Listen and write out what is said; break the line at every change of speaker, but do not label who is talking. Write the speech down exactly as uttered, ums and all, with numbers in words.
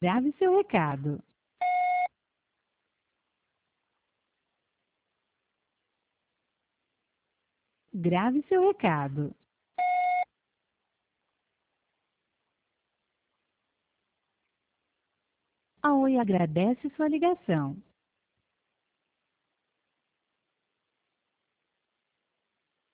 Grave seu recado. Grave seu recado. A Oi agradece sua ligação.